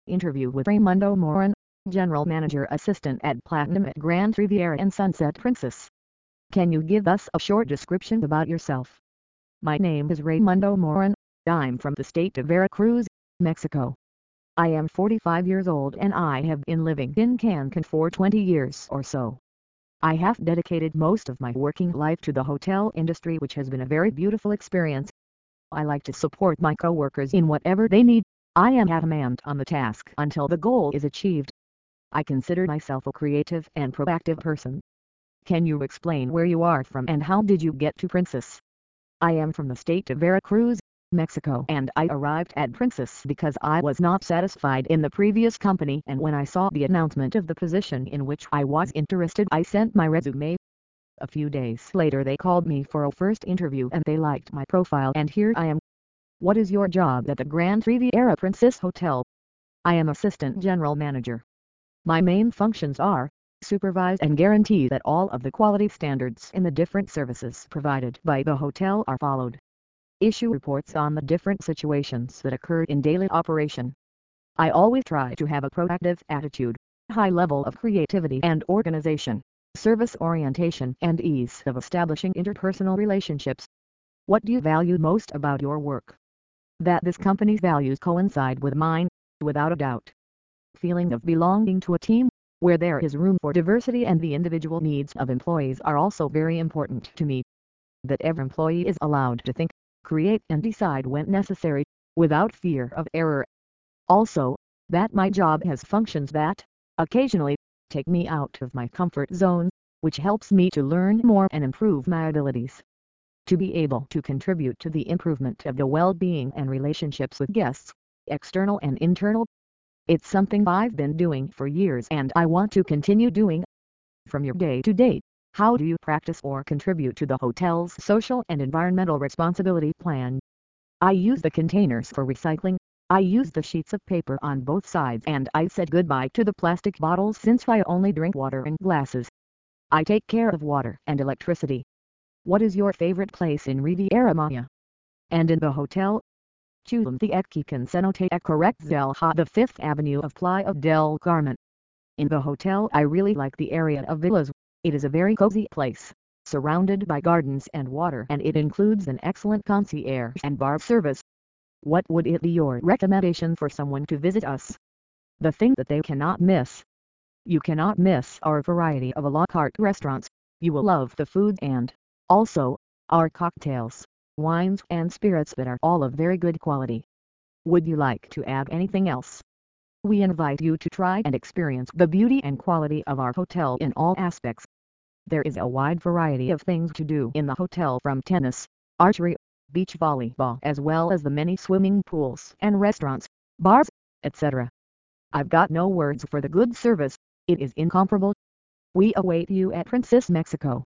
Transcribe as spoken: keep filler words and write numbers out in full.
Interview with Raymundo Morin, General Manager Assistant at Platinum at Grand Riviera and Sunset Princess. Can you give us a short description about yourself? My name is Raymundo Morin. I'm from the state of Veracruz, Mexico. I am forty-five years old and I have been living in Cancun for twenty years or so. I have dedicated most of my working life to the hotel industry, which has been a very beautiful experience. I like to support my coworkers in whatever they need. I am adamant on the task until the goal is achieved. I consider myself a creative and proactive person. Can you explain where you are from and how did you get to Princess? I am from the state of Veracruz, Mexico, and I arrived at Princess because I was not satisfied in the previous company, and when I saw the announcement of the position in which I was interested, I sent my resume. A few days later they called me for a first interview and they liked my profile, and here I am. What is your job at the Grand Riviera Princess Hotel? I am Assistant General Manager. My main functions are supervise and guarantee that all of the quality standards in the different services provided by the hotel are followed. Issue reports on the different situations that occur in daily operation. I always try to have a proactive attitude, high level of creativity and organization, service orientation and ease of establishing interpersonal relationships. What do you value most about your work? That this company's values coincide with mine, without a doubt. Feeling of belonging to a team, where there is room for diversity and the individual needs of employees are also very important to me. That every employee is allowed to think, create and decide when necessary, without fear of error. Also, that my job has functions that, occasionally, take me out of my comfort zone, which helps me to learn more and improve my abilities. To be able to contribute to the improvement of the well-being and relationships with guests, external and internal. It's something I've been doing for years and I want to continue doing. From your day-to-day, how do you practice or contribute to the hotel's social and environmental responsibility plan? I use the containers for recycling. I use the sheets of paper on both sides and I said goodbye to the plastic bottles since I only drink water in glasses. I take care of water and electricity. What is your favorite place in Riviera Maya? And in the hotel? Chulumthiek can cenote a correct Zelha the fifth Avenue of Playa del Carmen. In the hotel I really like the area of villas. It is a very cozy place, surrounded by gardens and water, and it includes an excellent concierge and bar service. What would it be your recommendation for someone to visit us? The thing that they cannot miss. You cannot miss our variety of a la carte restaurants. You will love the food and, also, our cocktails, wines and spirits that are all of very good quality. Would you like to add anything else? We invite you to try and experience the beauty and quality of our hotel in all aspects. There is a wide variety of things to do in the hotel, from tennis, archery, beach volleyball, as well as the many swimming pools and restaurants, bars, et cetera. I've got no words for the good service. It is incomparable. We await you at Princess Mexico.